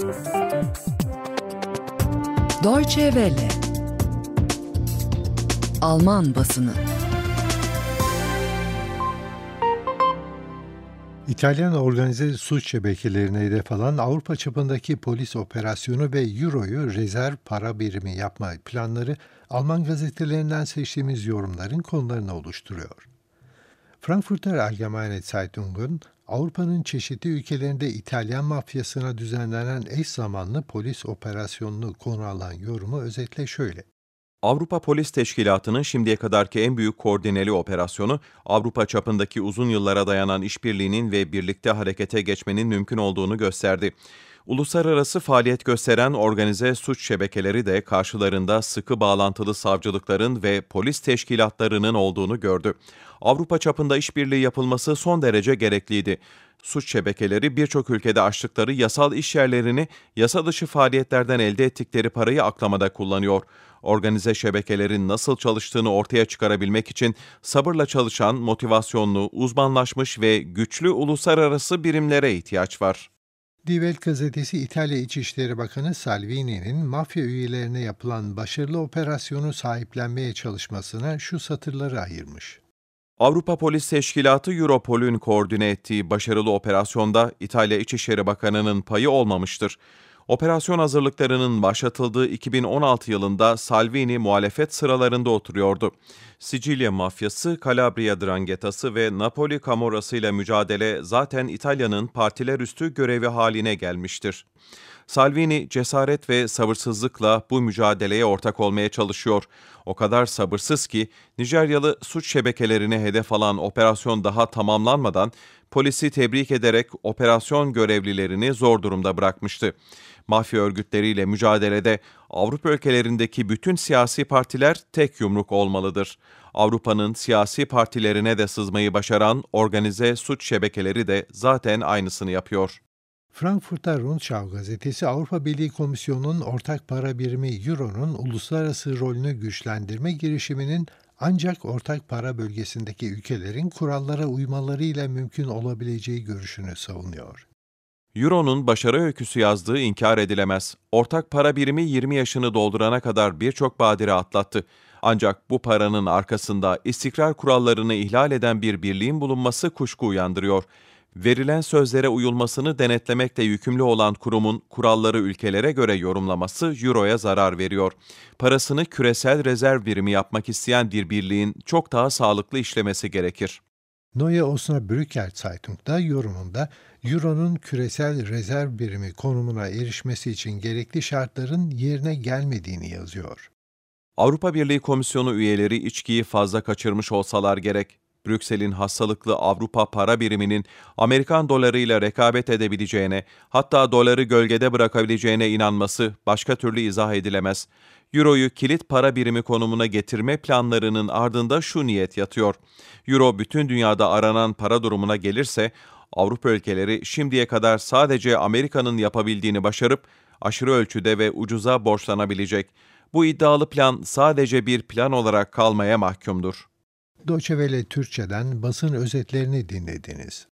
Deutsche Welle. Alman basını. İtalyan organize suç şebekelerine hedef alan Avrupa çapındaki polis operasyonu ve Euro'yu rezerv para birimi yapma planları Alman gazetelerinden seçtiğimiz yorumların konularını oluşturuyor. Frankfurter Allgemeine Zeitung'un Avrupa'nın çeşitli ülkelerinde İtalyan mafyasına düzenlenen eş zamanlı polis operasyonunu konu alan yorumu özetle şöyle. Avrupa Polis Teşkilatı'nın şimdiye kadarki en büyük koordineli operasyonu, Avrupa çapındaki uzun yıllara dayanan işbirliğinin ve birlikte harekete geçmenin mümkün olduğunu gösterdi. Uluslararası faaliyet gösteren organize suç şebekeleri de karşılarında sıkı bağlantılı savcılıkların ve polis teşkilatlarının olduğunu gördü. Avrupa çapında işbirliği yapılması son derece gerekliydi. Suç şebekeleri birçok ülkede açtıkları yasal iş yerlerini yasa dışı faaliyetlerden elde ettikleri parayı aklamada kullanıyor. Organize şebekelerin nasıl çalıştığını ortaya çıkarabilmek için sabırla çalışan, motivasyonlu, uzmanlaşmış ve güçlü uluslararası birimlere ihtiyaç var. Die Welt gazetesi İtalya İçişleri Bakanı Salvini'nin mafya üyelerine yapılan başarılı operasyonu sahiplenmeye çalışmasına şu satırları ayırmış. Avrupa Polis Teşkilatı Europol'ün koordine ettiği başarılı operasyonda İtalya İçişleri Bakanı'nın payı olmamıştır. Operasyon hazırlıklarının başlatıldığı 2016 yılında Salvini muhalefet sıralarında oturuyordu. Sicilya mafyası, Calabria drangetası ve Napoli Camorrası ile mücadele zaten İtalya'nın partiler üstü görevi haline gelmiştir. Salvini cesaret ve sabırsızlıkla bu mücadeleye ortak olmaya çalışıyor. O kadar sabırsız ki Nijeryalı suç şebekelerini hedef alan operasyon daha tamamlanmadan polisi tebrik ederek operasyon görevlilerini zor durumda bırakmıştı. Mafya örgütleriyle mücadelede Avrupa ülkelerindeki bütün siyasi partiler tek yumruk olmalıdır. Avrupa'nın siyasi partilerine de sızmayı başaran organize suç şebekeleri de zaten aynısını yapıyor. Frankfurter Rundschau gazetesi Avrupa Birliği Komisyonu'nun ortak para birimi Euro'nun uluslararası rolünü güçlendirme girişiminin ancak ortak para bölgesindeki ülkelerin kurallara uymalarıyla mümkün olabileceği görüşünü savunuyor. Euro'nun başarı öyküsü yazdığı inkar edilemez. Ortak para birimi 20 yaşını doldurana kadar birçok badire atlattı. Ancak bu paranın arkasında istikrar kurallarını ihlal eden bir birliğin bulunması kuşku uyandırıyor. Verilen sözlere uyulmasını denetlemekle yükümlü olan kurumun kuralları ülkelere göre yorumlaması Euro'ya zarar veriyor. Parasını küresel rezerv birimi yapmak isteyen bir birliğin çok daha sağlıklı işlemesi gerekir. Neue Osnabrücker Zeitung'da yorumunda Euro'nun küresel rezerv birimi konumuna erişmesi için gerekli şartların yerine gelmediğini yazıyor. Avrupa Birliği Komisyonu üyeleri içkiyi fazla kaçırmış olsalar gerek. Brüksel'in hastalıklı Avrupa para biriminin Amerikan dolarıyla rekabet edebileceğine, hatta doları gölgede bırakabileceğine inanması başka türlü izah edilemez. Euro'yu kilit para birimi konumuna getirme planlarının ardında şu niyet yatıyor. Euro bütün dünyada aranan para durumuna gelirse, Avrupa ülkeleri şimdiye kadar sadece Amerika'nın yapabildiğini başarıp aşırı ölçüde ve ucuza borçlanabilecek. Bu iddialı plan sadece bir plan olarak kalmaya mahkumdur. Deutsche Welle Türkçe'den basın özetlerini dinlediniz.